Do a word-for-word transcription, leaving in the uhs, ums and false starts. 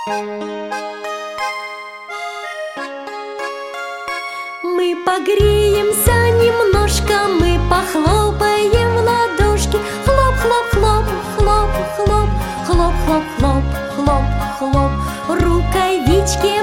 Мы погреемся немножко, мы похлопаем в ладошки. Хлоп, хлоп, хлоп, хлоп, хлоп, хлоп, хлоп, хлоп, хлоп, хлоп. Рукавички